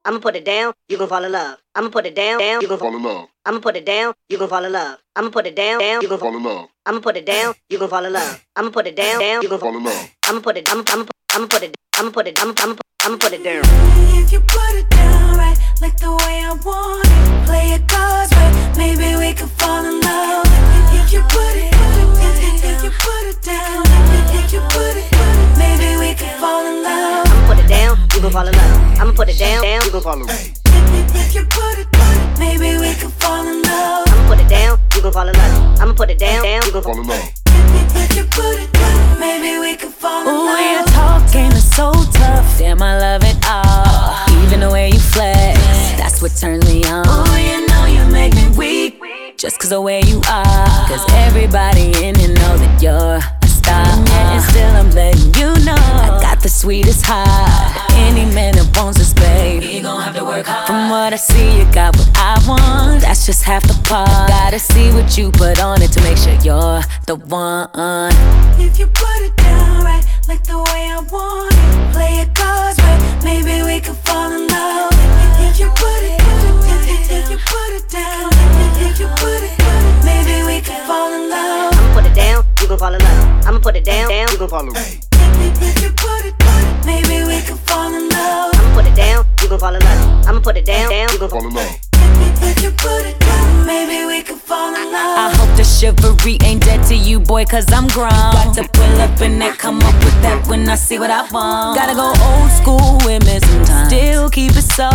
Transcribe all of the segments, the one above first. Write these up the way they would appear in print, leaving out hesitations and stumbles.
I'ma put it down, you gon' fall in love. I'ma put it down, you gon' fall in love. I'ma put it down, you gon' fall in love. I'ma put it down, you gon' fall in love. I'ma put it down, you gon' fall in love. I'ma put it down, you gon' fall in love. I'ma put it, I'ma put it, I'ma put it, I'ma put it down. If you put it down right, like the way I want it, play your cards right, maybe we could fall in love. If you put it, if you put it down, if you put it, maybe we could fall in love. I'ma put it down, you gon' fall in love. I'ma put it down, you gon' fall in love. If you put it, maybe we could fall in love. I'ma put it down, you gon' fall in love. I'ma put it down, you gon' fall in love. If you put it, maybe we could fall in love. Ooh, your talk game is so tough. Damn, I love it all. Even the way you flex, that's what turns me on. Oh, you know you make me weak, Just cause the way you are. Cause everybody in it know that you're a star. And still I'm letting you know I got the sweetest heart. Any man that wants this, babe, he gon' have to work hard. from what I see, you got what I want. That's just half the part. Gotta see what you put on it to make sure you're the one. If you put it down right, like the way I want it, play your cards right, maybe we could fall in love. If you put it, if you put it down, if you put it, maybe we could fall in love. I'ma put it down, you gon' fall in love. I'ma put it down, you gon' fall in love. If you put it, maybe we could fall in love. I'ma put it down, you gon' fall in love. I'ma put it down, you gon' fall in love. If you put it, maybe we could fall in I love. hope the chivalry ain't dead to you, boy, cause I'm grown. Got to pull up and then come up with that when I see what I want. Gotta go old school with me sometimes. Still keep it so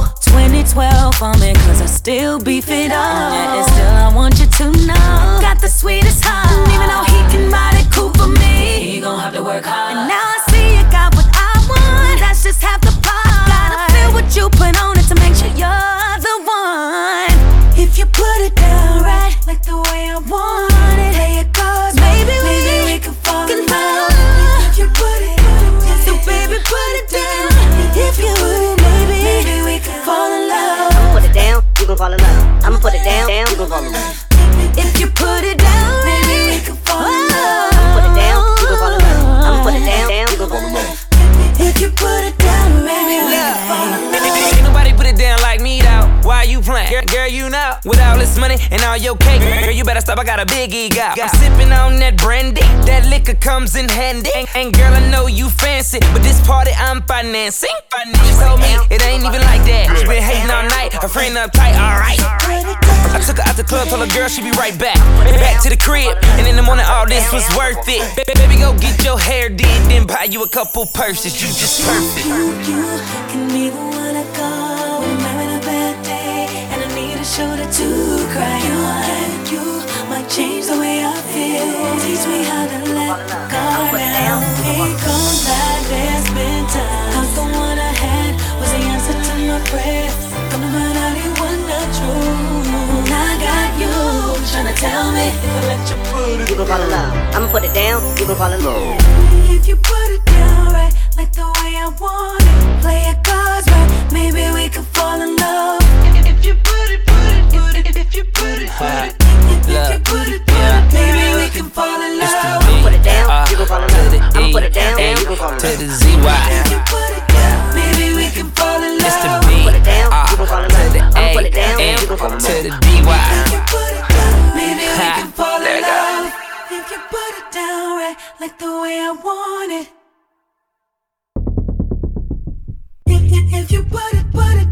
2012 on me, cause I still beef it up. And still I want you to know got the sweetest heart. Even though he can ride it cool for me, He gon' have to work hard. and now I see you got what I want. That's just half the part. Gotta feel what you put on it to make sure you're the one. If you put it down right, like the way I want it, play your cards, Maybe we could fall in love. If you put it, So baby, put it down. if you put it, maybe we could fall in love. I'ma put it down, you gon' fall in love. I'ma put it down, you gon' fall in love. If you put it down, Maybe we could fall in love. Put it down, you gon' fall in love. I'ma put it down, you gon' fall in love. If you put it down, maybe we could fall in love. Ain't nobody put it down like me though. Why you playing? Girl, you know. With all this money and all your cake, girl, you better stop. I got a big ego. I'm sipping on that brandy. That liquor comes in handy. And girl, I know you fancy, but this party I'm financing. She told me it ain't even like that. She been hating all night. Her friend uptight. Alright. I took her out the club, told her girl she be right back. Back to the crib, and in the morning all this was worth it. Baby, go get your hair did, then buy you a couple purses. You just perfect. You can be the one I call when I'm having a bad day and I need a shoulder to cry on. You might change the way I feel, teach me how to let go now. Ain't gon' lie, there's been times cause the one I had was the answer to my prayer. Come to find out it was not true. I got you tryna tell me if I let you put it. You gon' fall in love. I'ma put it down, you gon' fall in love. If you put it down right, like the way I want it, play your cards right, maybe we could fall in love. If you put it, if you put it, if you put it, maybe we can fall in love. I'ma put it down, you gon' fall in love. I'ma put it down, you gon' fall in To love. the ZY. If you put it down, maybe we can fall in It's the love. B. Put it down, you gon' fall in To love. the I'ma A. put it down, M. you gon' fall in To love. the DY. If you put it down, maybe we Ha. can fall There in you go. love. If you put it down right, like the way I want it. If you put it